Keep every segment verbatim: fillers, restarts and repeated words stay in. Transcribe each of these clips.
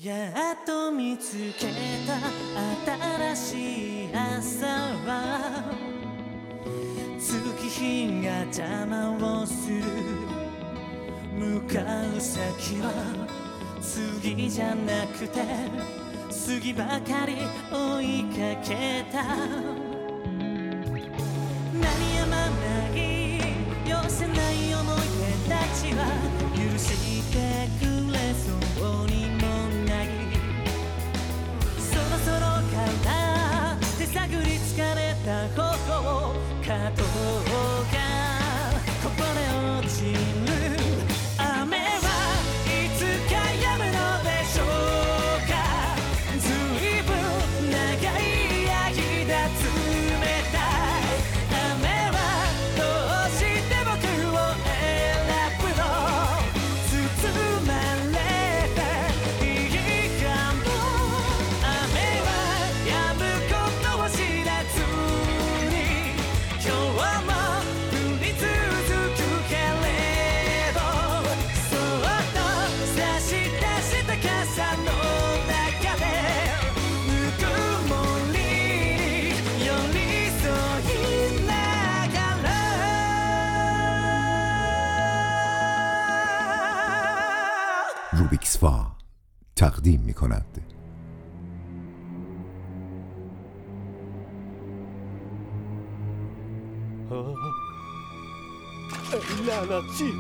やっと見つけた新しい朝は月日が邪魔をする向かう先は次じゃなくて次ばかり追いかけた鳴りやまない寄せない思い出たちは許してくれそうにもないそろそろから手探り疲れた頬加藤がこぼれ落ちる雨はいつか止むのでしょうかずいぶん長い間冷たい雨はどうして僕を選ぶの包まれていいかも雨は止むことを知らずに今日も降り続くけれどそっと差し出した傘の中でぬくもりに寄り添いながら روبیکس فا تقدیم می کند لعنتی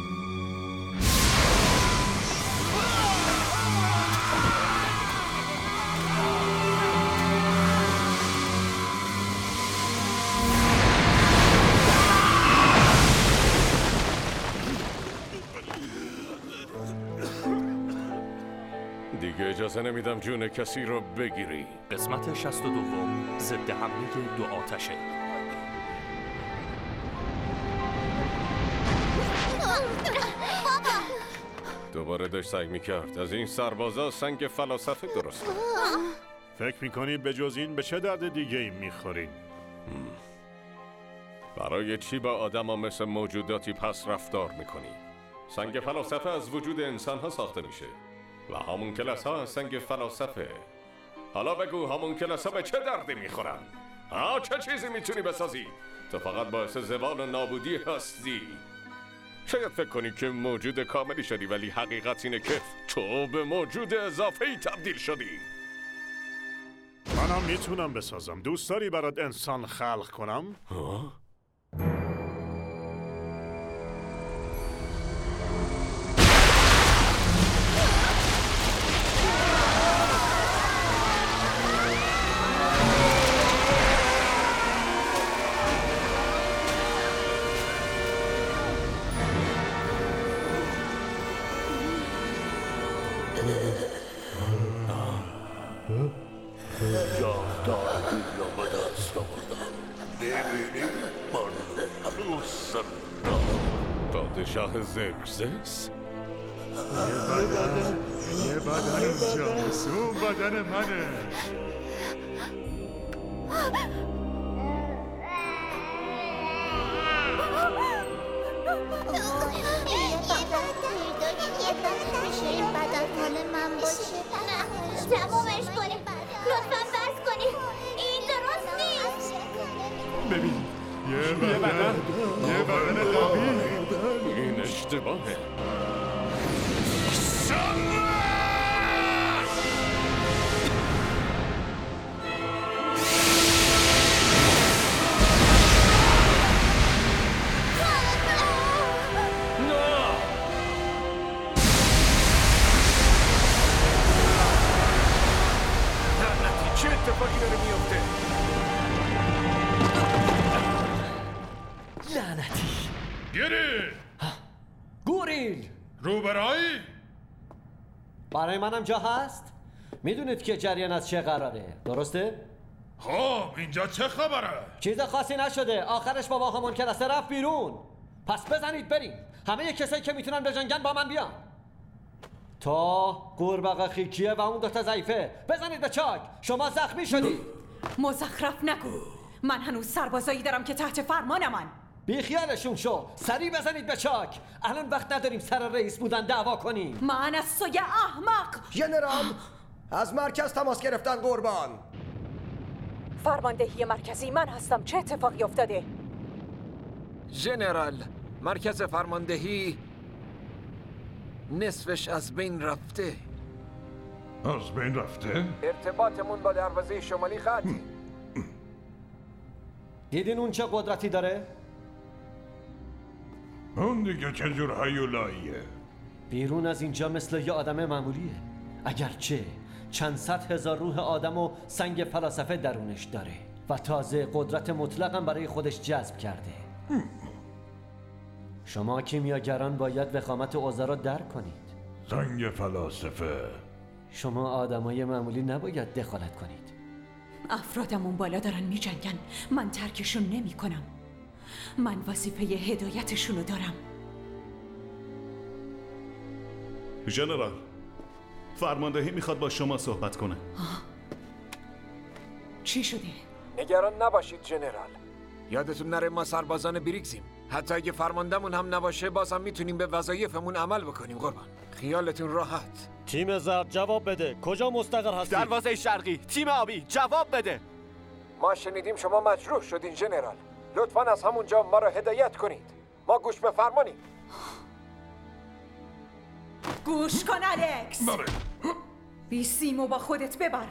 دیگه اجازه نمیدم جون کسی رو بگیری. قسمت شصت و دوم ضد حمله دو آتشه. دوباره داشت سعی میکرد از این سربازا سنگ فلاسفه درست کنه. فکر میکنید به جز این به چه درد دیگه ای میخورین؟ برای چی با آدم ها مثل موجوداتی پس رفتار میکنی؟ سنگ فلاسفه از وجود انسان ها ساخته میشه و هامونکلس ها از سنگ فلاسفه. حالا بگو هامونکلس ها به چه دردی میخورن؟ ها چه چیزی میتونی بسازی؟ تو فقط باعث زوال و نابودی هستی. شاید فکر کنی که موجود کاملی شدی ولی حقیقت اینه که تو به موجود اضافه‌ای تبدیل شدی. منم میتونم بسازم. دوست داری برات انسان خلق کنم؟ ها؟ پادشاه زرکسس؟ یه بدن یه بدن اینجاست اون بدن منه. تمومش کنیم لطفا بس کنیم این درست نیست ببین یه بدن یه بدن قوی. این اشتباهه. چه اتفاقی داره میفته؟ لعنتی گیری گوریل روبرایی برای منم جا هست؟ میدونید که جریان از چه قراره درسته؟ خب اینجا چه خبره؟ چیز خاصی نشده آخرش بابا همون کلاسه رفت بیرون پس بزنید بریم همه کسایی که میتونن بجنگن با من بیان تا قورباغه خیکیه و اون دوتا ضعیفه بزنید به چاک شما زخمی شدید مزخرف نگو من هنوز سربازایی دارم که تحت فرمانمن بیخیالشون شو سریع بزنید به چاک الان وقت نداریم سر رئیس بودن دعوا کنیم من از سوی احمق ژنرال از مرکز تماس گرفتن قربان. فرماندهی مرکزی، من هستم. چه اتفاقی افتاده؟ ژنرال، مرکز فرماندهی نصفش از بین رفته. از بین رفته؟ ارتباطمون با دروازه شمالی قطع. دیدین اون چه قدرتی داره؟ اون دیگه چه جور هیولاییه؟ بیرون از اینجا مثل یه آدم معمولیه، اگرچه چند صد هزار روح آدم و سنگ فلاسفه درونش داره و تازه قدرت مطلق هم برای خودش جذب کرده. شما کیمیاگران باید وخامت اوضاع را درک کنید. سنگ فلاسفه. شما آدمای معمولی نباید دخالت کنید. افرادمون بالا دارن می جنگن. من ترکشون نمی کنم. من وظیفه هدایتشونو دارم. ژنرال، فرماندهی میخواد با شما صحبت کنه. آه. چی شده؟ نگران نباشید ژنرال. یادتون نره ما سربازان بریکسیم. حتی اگه فرماندهمون هم نباشه بازم میتونیم به وظایفمون عمل بکنیم قربان. خیالتون راحت. تیم زرد جواب بده. کجا مستقر هستی؟ دروازه شرقی. تیم آبی جواب بده. ما شنیدیم شما مجروح شدین ژنرال. لطفاً از همونجا ما را هدایت کنید. ما گوش به فرمانیم. گوش کن الکس. بله. بی سیمو با خودت ببر.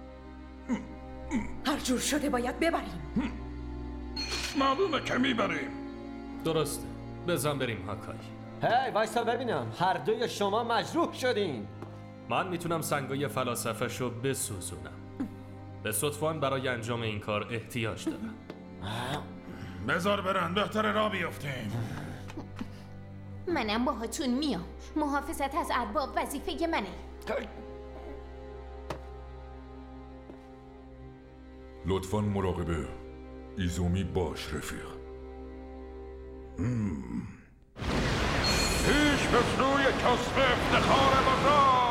هر جور شده باید ببریم. معلومه که میبریم. درسته. بزن بریم هاکای. هی وایسا ببینم. هر دوی شما مجروح شدین. من میتونم سنگای فلاسفه شو بسوزونم. به صدفان برای انجام این کار احتیاج دارم. بذار برن، بهتره را بیفتیم. منم باهاتون میام. محافظت از ارباب وظیفه منه. لطفاً مراقبه. ایزومی باش رفیق. پیش به سوی کسب افتخار بزرگ.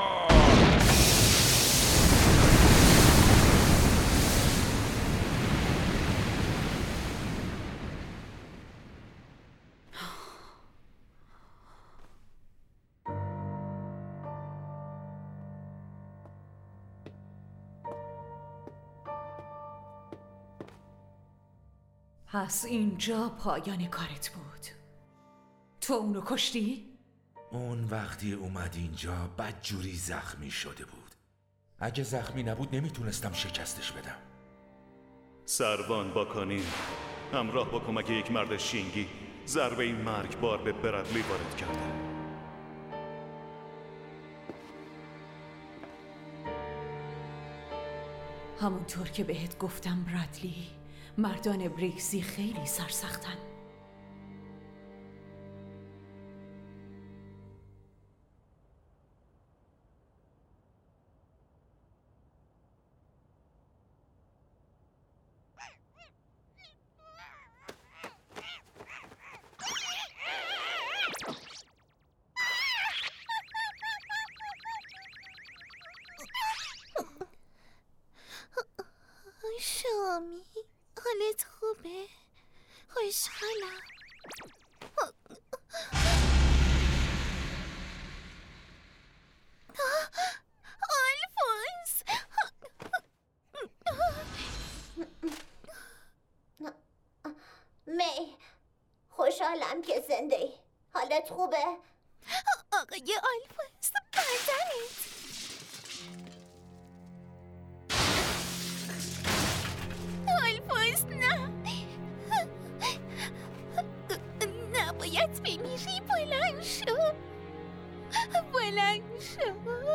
پس اینجا پایان کارت بود. تو اونو کشتی؟ اون وقتی اومد اینجا بدجوری زخمی شده بود. اگه زخمی نبود نمیتونستم شکستش بدم. سروان باکانی همراه با کمک یک مرد شینگی ضربه این مرگبار به برادلی وارد کرده. همونطور که بهت گفتم برادلی، مردان بریکسی خیلی سرسختن. شامی، حالت خوبه؟ خوشحالم. آلفونس، می، خوشحالم که زنده ای. حالت خوبه؟ آقای آلفونس، بدنت آلفونس، نه نباید بمیری. بلند شو، بلند شو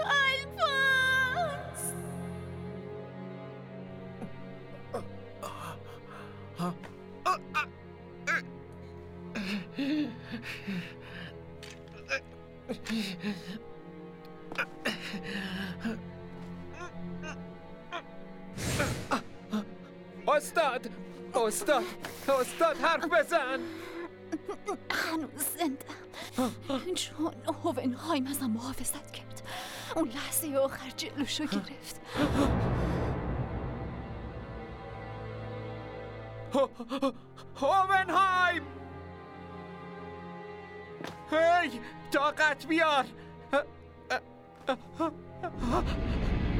آلفونس. استاد استاد استاد حرف بزن. هنوز زندم چون هوونهایم ازم محافظت کرد. اون لحظه آخر جلوشو گرفت. هوونهایم، هی طاقت بیار.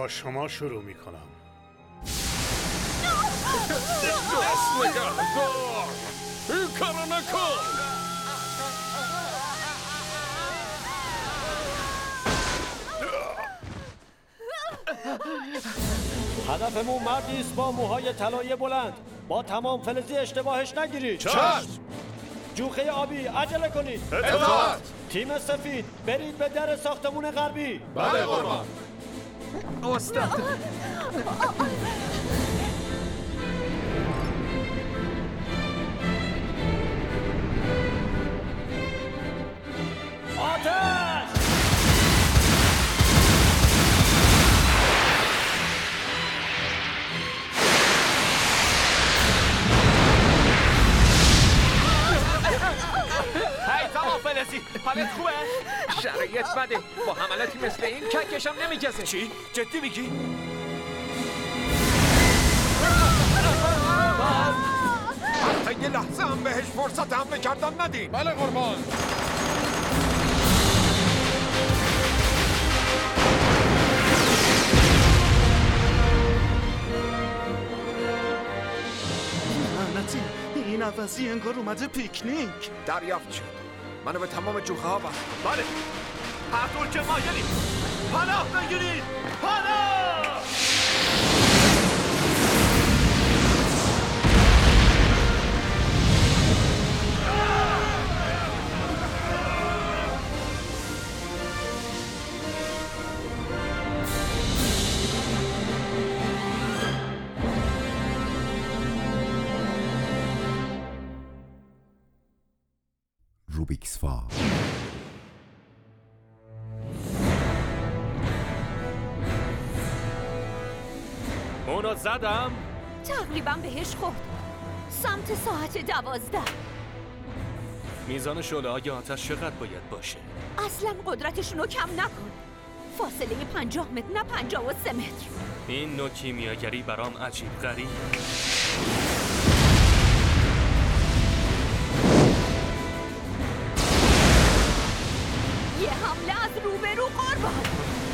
با شما شروع میکنم. دست نگه دار! این کارو نکن! هدفمون مردی است با موهای طلایی بلند. با تمام فلزی اشتباهش نگیرید. چشم! جوخه آبی عجله کنید. اطاعت! تیم سفید برید به در ساختمون غربی. بله قربان. استاد آتش! هی تمام فلزی حالت خوبه؟ شرایط بده با حملاتی مثل این ککشم نمیگزه. چی؟ جدی میگی؟ حتی یه لحظه هم بهش فرصت حمله کردن ندین. بله قربان. لعنتی این عوضی انگار اومده پیکنیک. دریافت شد. منو به تمام جوخه ها بر. بله هر طور که مایلی پناه بگیرید. پناه! روبیکس فا. اونو زدم؟ تقریبا بهش خورد. سمت ساعت دوازده. میزان شعله های آتش چقدر باید باشه؟ اصلا قدرتشون رو کم نکن. فاصله پنجاه متر نه پنجاه و سه متر. این نوع کیمیاگری برام عجیب غریب. یه حمله از روبرو قربان.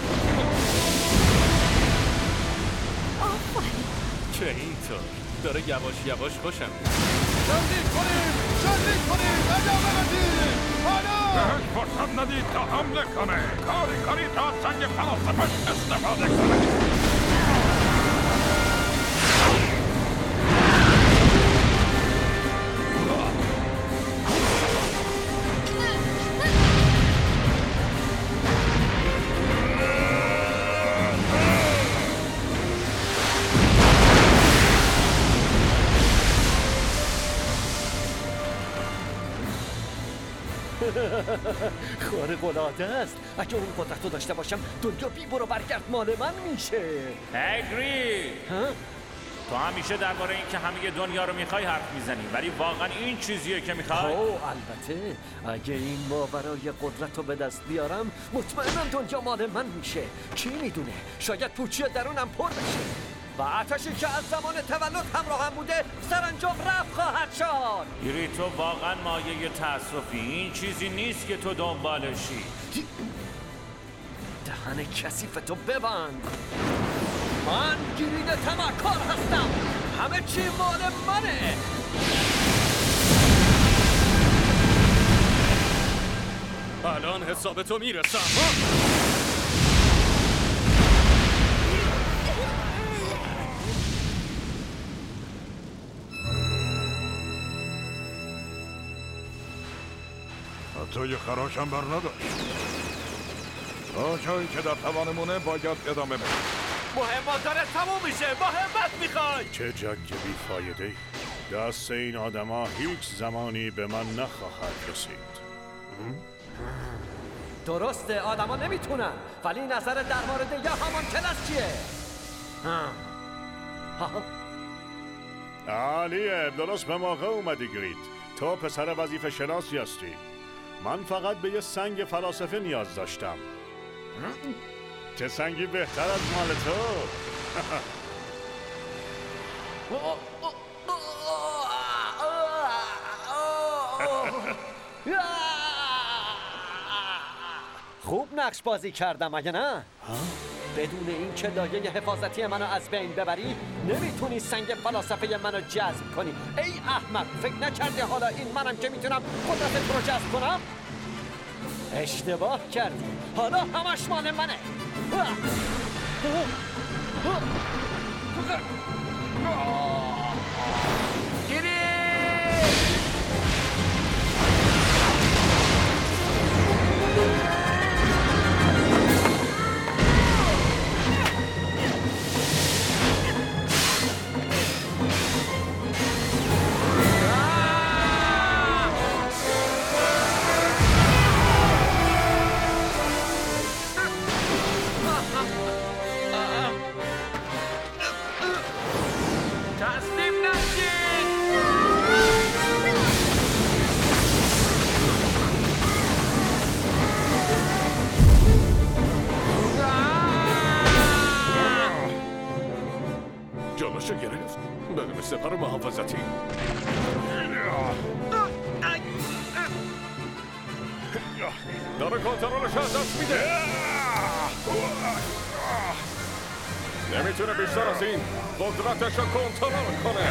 آفرین. که اینطور داره یواش یواش خوشم. شلیک کنیم! شلیک کنیم! ادامه بدید! حالا! بهش فرصت ندید تا حمله کنه. کاری کاری تا سنگ فلاسفه‌اش استفاده کنه. خارق العاده است. اگه اون قدرت رو داشته باشم دنیا بی برو برگرد مال من میشه. اگری تو همیشه درباره این که همه دنیا رو میخوای حرف میزنی ولی واقعا این چیزیه که میخوای؟ اوه البته اگه این ماورای قدرت رو به دست بیارم مطمئنم دنیا مال من میشه. کی میدونه شاید پوچی درونم پر بشه و آتشی که از زمان تولد همراهم بوده سرانجام رفت خواهد شد. گیری تو واقعا مایه تأسفی. این چیزی نیست که تو دنبالشی. دهن کثیف تو ببند. من گیرید تمکار هستم. همه چی مال منه. الان حساب تو میرسم. حتی یه خراش هم بر نداشت. تا جایی که در توانمونه باید ادامه بدیم. مهمات داره تموم میشه. با همت میخوای. چه جنگ بیفایده. دست این آدما هیچ زمانی به من نخواهد رسید. درسته آدما نمیتونن ولی نظر در مورد یه همان کلاس چیه؟ عالیه درست به موقع اومدی گرید. تو پسر وظیفه شناسی هستی. من فقط به یه سنگ فلاسفه نیاز داشتم. چه سنگی بهتر از مال تو؟ خوب نقش بازی کردم اگه نه؟ بدون این که لایه حفاظتی منو از بین ببری نمیتونی سنگ فلاسفه منو جذب کنی. ای احمق، فکر نکردی حالا این منم که میتونم قدرتت رو جذب کنم؟ اشتباه کردی، حالا همش مال منه. گیری! جلوشو گرفت بدون سپر محافظتی. داره کنترلش از دست میده. نمیتونه بیشتر از این قدرتش رو کنترل کنه.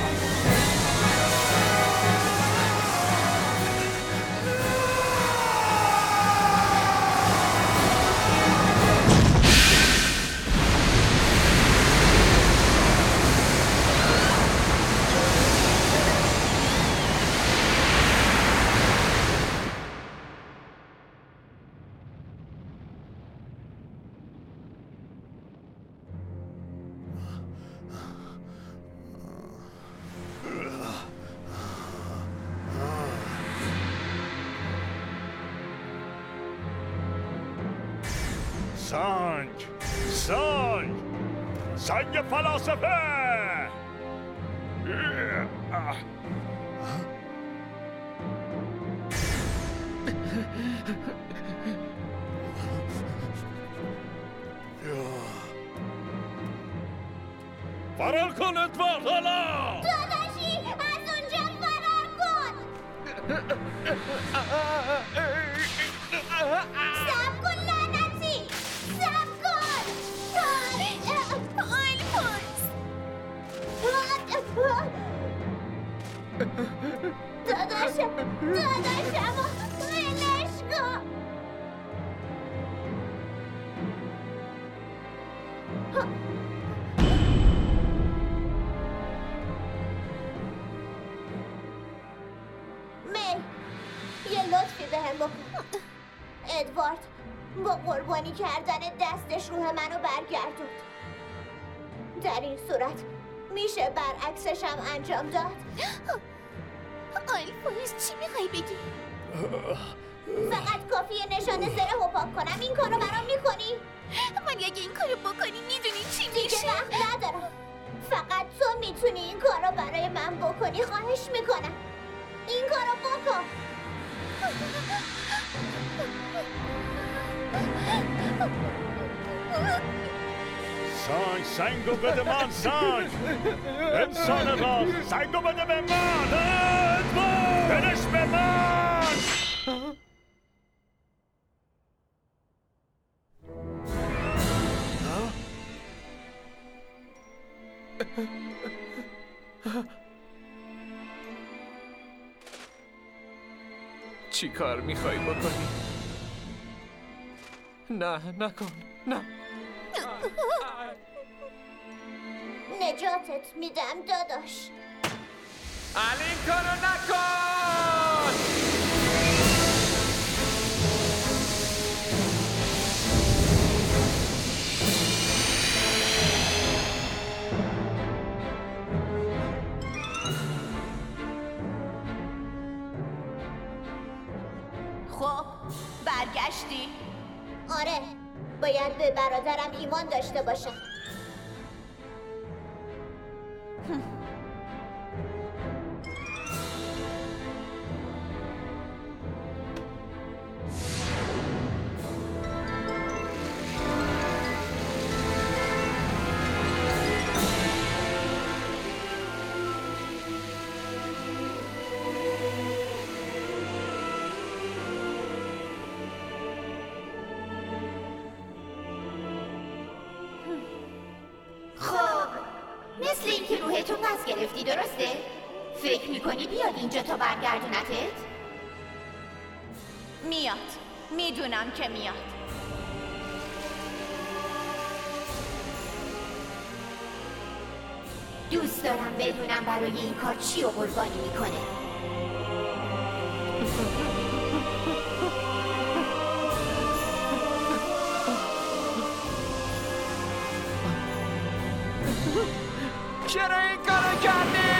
سنگ سنگ سنگ فلاسفه. فرار کن ادوارد حالا. داداشی از اونجا فرار کن. سب کن لعنتی، سب کن. آلفونس داداشم داداشم ولش کن. می یه لطفی بهم بکن. ادوارد با قربانی کردن دستش روح منو برگردوند. در این صورت میشه برعکسش هم انجام داد؟ آلفونس چی میخوای بگی؟ فقط کافیه نشانه زره رو پاک کنم. این کارو برام میکنی؟ ولی اگه این کارو بکنی میدونی چی میشه؟ دیگه وقت ندارم. فقط تو میتونی این کارو برای من بکنی. خواهش میکنم این کارو بکن. سنگ سنگو بده من. سنگ انسان راز سنگو بده به من. ادوارد بدش به من. چی کار میخوای بکنی؟ نه نکن، نه. نجاتت میدم داداش. علی این کارو نکن. خب برگشتی؟ آره باید به برادرم ایمان داشته باشم. مثل اینکه روحتو پس گرفتی، درسته؟ فکر میکنی بیاد اینجا تا برگردونتت؟ میاد. میدونم که میاد. دوست دارم بدونم برای این کار چی رو قربانی میکنه. چرا این کارو کردی؟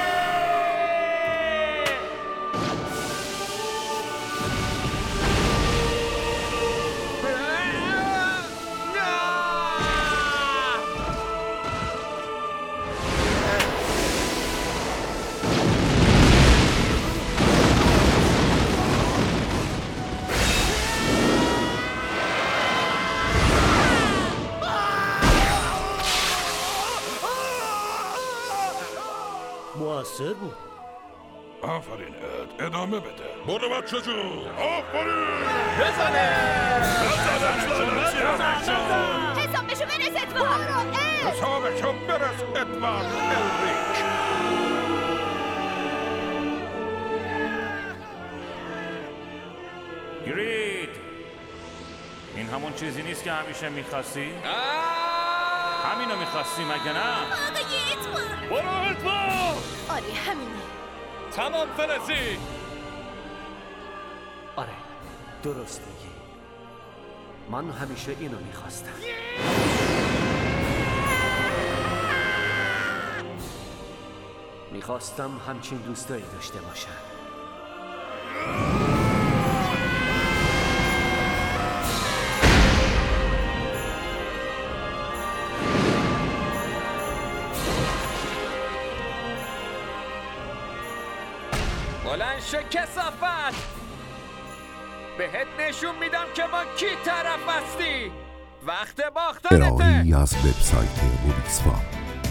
موثر بود. آفرین اد، ادامه بده. برو بچه جون، آفرین. بزنه حسابشو برس ادوارد. حسابشو برس ادوارد الریک. گرید، این همون چیزی نیست که همیشه میخواستی؟ همینو میخواستی مگه نه؟ آقای ادوارد. برو ادوارد. آره همینه. تمام فلزی. آره درست میگی. من همیشه اینو میخواستم. میخواستم همچین دوستایی داشته باشم. بلند شو کثافت. بهت نشون میدم که با کی طرف هستی. وقت باختنته. ارائه‌ای از وبسایت روبیکس فام.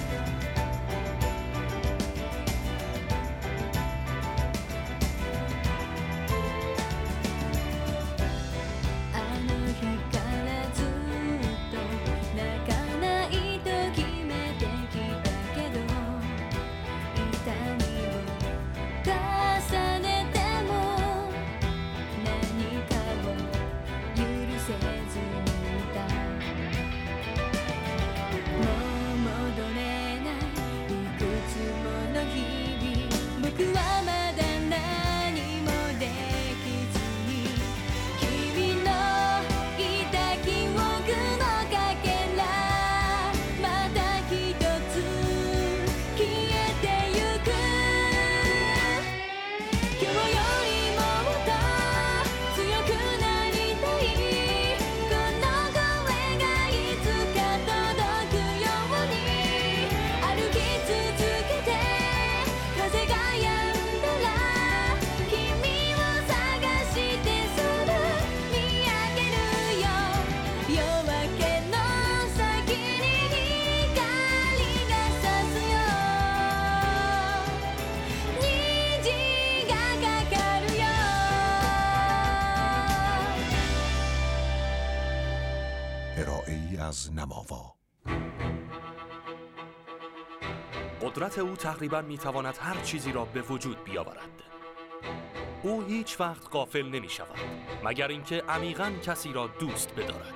ارائه‌ای از نماوا. قدرت او تقریباً میتواند هر چیزی را به وجود بیاورد. او هیچ وقت غافل نمی شود مگر اینکه عمیقاً کسی را دوست بدارد.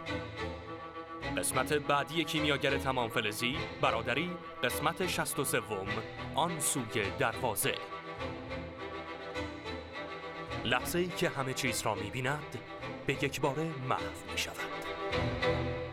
قسمت بعدی کیمیاگر تمام فلزی، برادری، قسمت شصت و سوم، آن سوی دروازه. لحظه‌ای که همه چیز را می‌بیند، به یک باره محو می‌شود.